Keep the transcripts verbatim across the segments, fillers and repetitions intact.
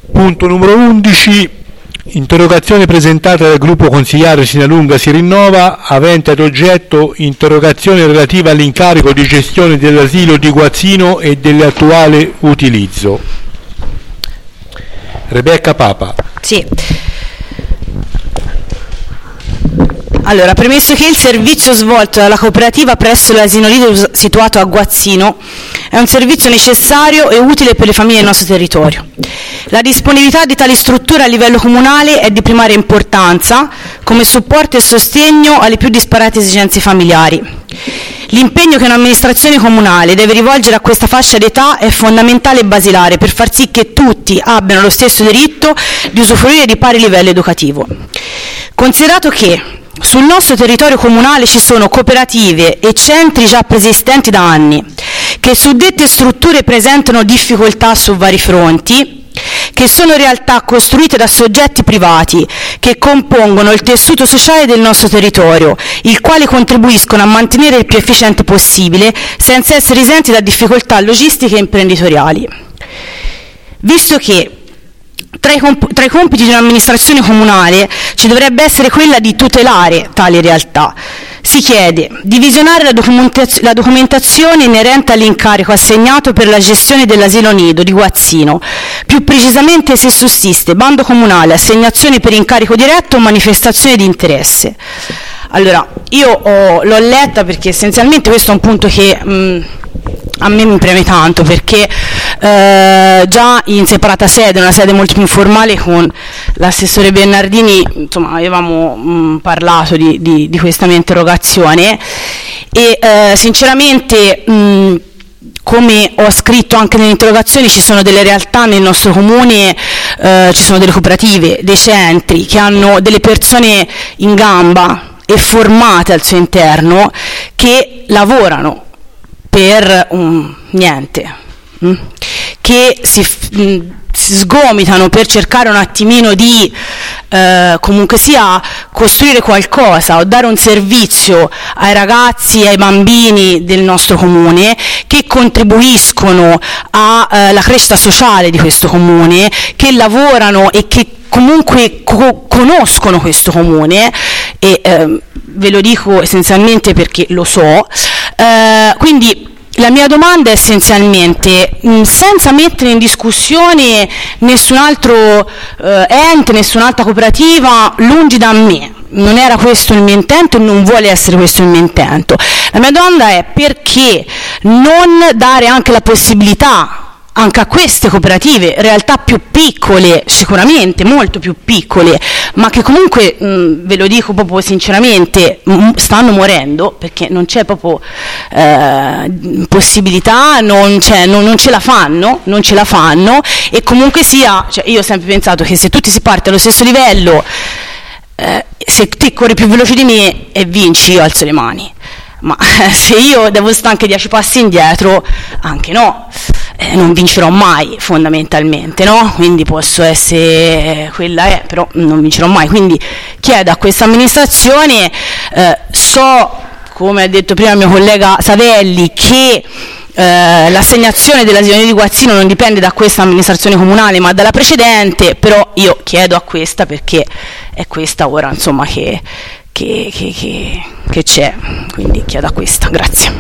Punto numero undici, interrogazione presentata dal gruppo consigliare Sinalunga si rinnova, avente ad oggetto interrogazione relativa all'incarico di gestione dell'asilo di Guazzino e dell'attuale utilizzo. Rebecca Papa. Sì. Allora, premesso che il servizio svolto dalla cooperativa presso l'asilo nido situato a Guazzino è un servizio necessario e utile per le famiglie del nostro territorio. La disponibilità di tali strutture a livello comunale è di primaria importanza come supporto e sostegno alle più disparate esigenze familiari. L'impegno che un'amministrazione comunale deve rivolgere a questa fascia d'età è fondamentale e basilare per far sì che tutti abbiano lo stesso diritto di usufruire di pari livello educativo. Considerato che sul nostro territorio comunale ci sono cooperative e centri già preesistenti da anni, che suddette strutture presentano difficoltà su vari fronti, che sono realtà costruite da soggetti privati che compongono il tessuto sociale del nostro territorio, il quale contribuiscono a mantenere il più efficiente possibile senza essere esenti da difficoltà logistiche e imprenditoriali. Visto che Tra i, comp- tra i compiti di un'amministrazione comunale ci dovrebbe essere quella di tutelare tali realtà, si chiede di visionare la, documentaz- la documentazione inerente all'incarico assegnato per la gestione dell'asilo nido di Guazzino, più precisamente se sussiste bando comunale, assegnazione per incarico diretto o manifestazione di interesse. Allora, io ho, l'ho letta perché essenzialmente questo è un punto che mh, a me mi preme tanto, perché eh, già in separata sede, una sede molto più informale con l'assessore Bernardini, insomma, avevamo mh, parlato di, di, di questa mia interrogazione e eh, sinceramente mh, come ho scritto anche nell'interrogazione, ci sono delle realtà nel nostro comune, eh, ci sono delle cooperative, dei centri che hanno delle persone in gamba e formate al suo interno che lavorano per um, niente, mh? che si, mh, si sgomitano per cercare un attimino di eh, comunque sia costruire qualcosa o dare un servizio ai ragazzi e ai bambini del nostro comune, che contribuiscono alla eh, crescita sociale di questo comune, che lavorano e che comunque co- conoscono questo comune e eh, ve lo dico essenzialmente perché lo so. Eh, quindi la mia domanda è essenzialmente, mh, senza mettere in discussione nessun altro eh, ente, nessun'altra cooperativa, lungi da me, non era questo il mio intento e non vuole essere questo il mio intento. La mia domanda è: perché non dare anche la possibilità anche a queste cooperative, realtà più piccole, sicuramente molto più piccole, ma che comunque, mh, ve lo dico proprio sinceramente, mh, stanno morendo, perché non c'è proprio eh, possibilità, non, c'è, non, non ce la fanno, non ce la fanno, e comunque sia, cioè io ho sempre pensato che se tutti si parte allo stesso livello, eh, se te corri più veloce di me e vinci, io alzo le mani. Ma eh, se io devo stare anche dieci passi indietro, anche no, eh, non vincerò mai fondamentalmente, no? Quindi posso essere quella è, però non vincerò mai. Quindi chiedo a questa amministrazione, eh, so, come ha detto prima il mio collega Savelli, che eh, l'assegnazione dell'asilo di Guazzino non dipende da questa amministrazione comunale ma dalla precedente, però io chiedo a questa perché è questa ora, insomma, che Che, che, che, che c'è, quindi chiedo a questa, grazie.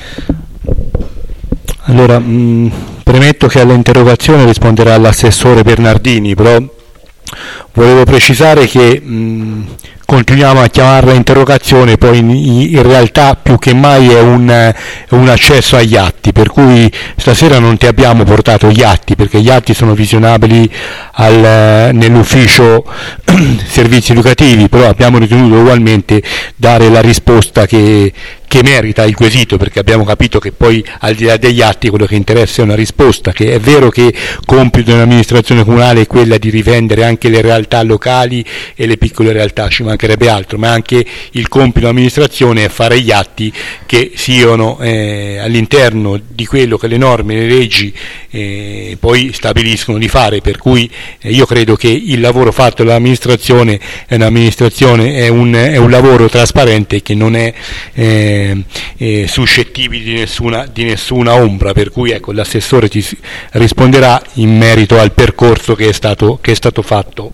Allora, mh, premetto che all'interrogazione risponderà l'assessore Bernardini, però volevo precisare che mh, continuiamo a chiamarla interrogazione, poi in, in realtà più che mai è un, un accesso agli atti, per cui stasera non ti abbiamo portato gli atti, perché gli atti sono visionabili al, nell'ufficio servizi educativi, però abbiamo ritenuto ugualmente dare la risposta che, che merita il quesito, perché abbiamo capito che poi al di là degli atti quello che interessa è una risposta, che è vero che compito dell'amministrazione comunale è quella di rivendere anche le realtà locali e le piccole realtà, ci mancherebbe altro, ma anche il compito dell'amministrazione è fare gli atti che siano eh, all'interno di quello che le norme e le leggi eh, poi stabiliscono di fare, per cui eh, io credo che il lavoro fatto dall'amministrazione è un'amministrazione, è un, è un lavoro trasparente che non è eh, eh, eh, suscettibili di nessuna, di nessuna ombra, per cui ecco, l'assessore ti risponderà in merito al percorso che è stato, che è stato fatto.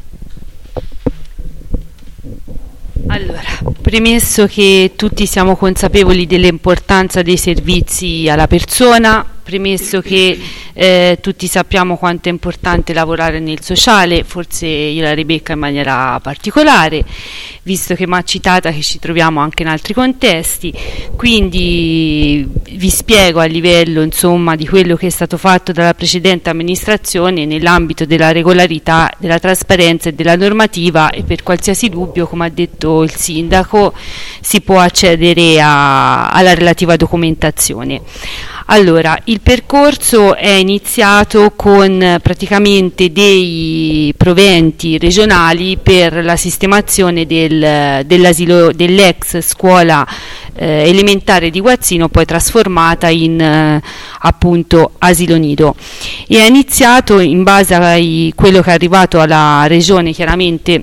Allora, premesso che tutti siamo consapevoli dell'importanza dei servizi alla persona, premesso che eh, tutti sappiamo quanto è importante lavorare nel sociale, forse io la Rebecca in maniera particolare, visto che mi ha citata che ci troviamo anche in altri contesti, quindi vi spiego a livello insomma di quello che è stato fatto dalla precedente amministrazione nell'ambito della regolarità, della trasparenza e della normativa, e per qualsiasi dubbio, come ha detto il sindaco, si può accedere a, alla relativa documentazione. Allora, il percorso è iniziato con praticamente dei proventi regionali per la sistemazione del, dell'asilo, dell'ex scuola eh, elementare di Guazzino, poi trasformata in eh, appunto asilo nido, e è iniziato in base a quello che è arrivato alla regione, chiaramente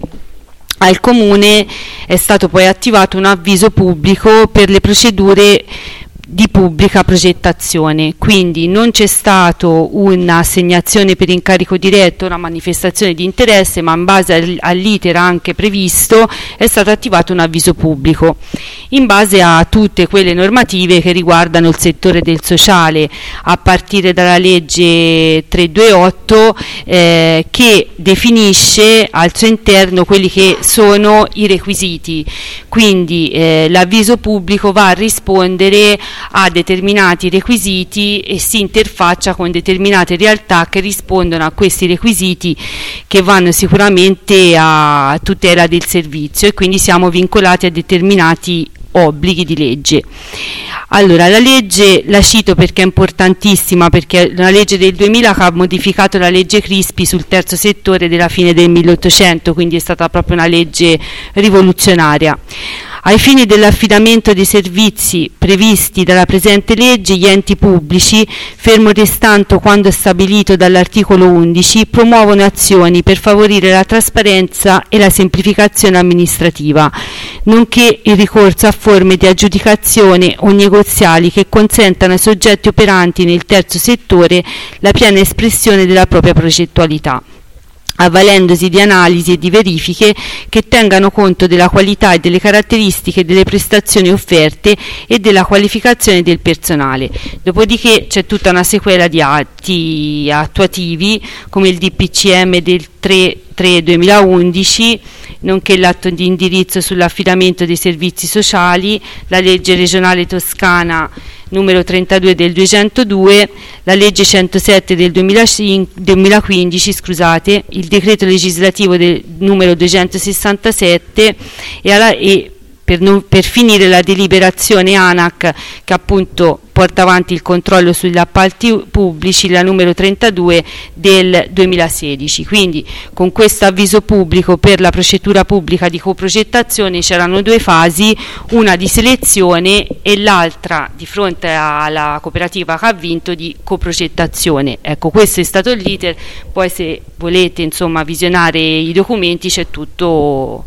al comune è stato poi attivato un avviso pubblico per le procedure di pubblica progettazione, quindi non c'è stato un'assegnazione per incarico diretto, una manifestazione di interesse, ma in base all'iter anche previsto è stato attivato un avviso pubblico in base a tutte quelle normative che riguardano il settore del sociale, a partire dalla legge trecentoventotto eh, che definisce al suo interno quelli che sono i requisiti, quindi eh, l'avviso pubblico va a rispondere a determinati requisiti e si interfaccia con determinate realtà che rispondono a questi requisiti, che vanno sicuramente a tutela del servizio, e quindi siamo vincolati a determinati obblighi di legge. Allora, la legge la cito perché è importantissima, perché è una legge del duemila che ha modificato la legge Crispi sul terzo settore della fine del milleottocento, quindi è stata proprio una legge rivoluzionaria. Ai fini dell'affidamento dei servizi previsti dalla presente legge, gli enti pubblici, fermo restando quando stabilito dall'articolo undici, promuovono azioni per favorire la trasparenza e la semplificazione amministrativa, nonché il ricorso a forme di aggiudicazione o negoziali che consentano ai soggetti operanti nel terzo settore la piena espressione della propria progettualità, avvalendosi di analisi e di verifiche che tengano conto della qualità e delle caratteristiche delle prestazioni offerte e della qualificazione del personale. Dopodiché c'è tutta una sequela di atti attuativi, come il D P C M del tre tre duemilaundici, nonché l'atto di indirizzo sull'affidamento dei servizi sociali, la legge regionale toscana numero trentadue del duecentodue, la legge centosette del duemilaquindici, scusate, il decreto legislativo del numero duecentosessantasette e, alla, e per, non, per finire la deliberazione ANAC che appunto porta avanti il controllo sugli appalti pubblici, la numero trentadue del duemilasedici. Quindi con questo avviso pubblico per la procedura pubblica di coprogettazione c'erano due fasi, una di selezione e l'altra, di fronte alla cooperativa che ha vinto, di coprogettazione. Ecco, questo è stato l'iter, poi se volete insomma visionare i documenti c'è tutto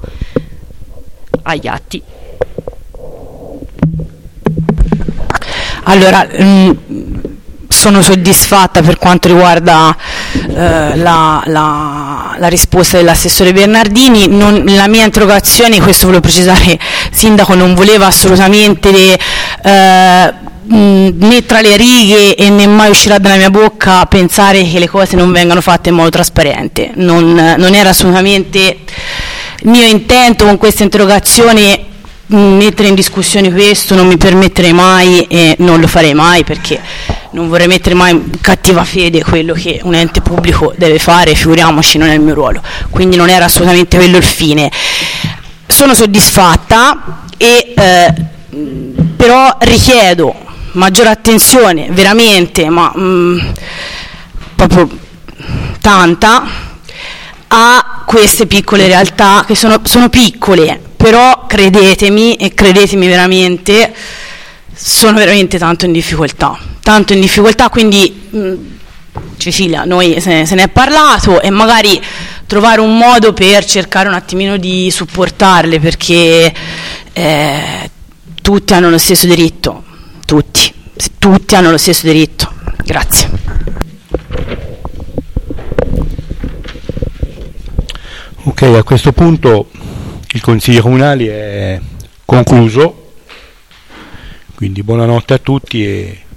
agli atti. Allora, mh, sono soddisfatta per quanto riguarda eh, la, la, la risposta dell'assessore Bernardini. Non, la mia interrogazione, questo volevo precisare, Sindaco, non voleva assolutamente le, eh, mh, né tra le righe e né mai uscirà dalla mia bocca pensare che le cose non vengano fatte in modo trasparente. Non, non era assolutamente mio intento con questa interrogazione mettere in discussione questo, non mi permetterei mai e non lo farei mai, perché non vorrei mettere mai in cattiva fede quello che un ente pubblico deve fare, figuriamoci, non è il mio ruolo, quindi non era assolutamente quello il fine. Sono soddisfatta e eh, però richiedo maggiore attenzione, veramente, ma mh, proprio tanta, a queste piccole realtà che sono, sono piccole, però credetemi, e credetemi veramente, sono veramente tanto in difficoltà, tanto in difficoltà, quindi mh, Cecilia, noi se, se ne è parlato, e magari trovare un modo per cercare un attimino di supportarle, perché eh, tutti hanno lo stesso diritto, tutti, tutti hanno lo stesso diritto. Grazie. Ok, a questo punto il Consiglio Comunale è concluso, quindi buonanotte a tutti e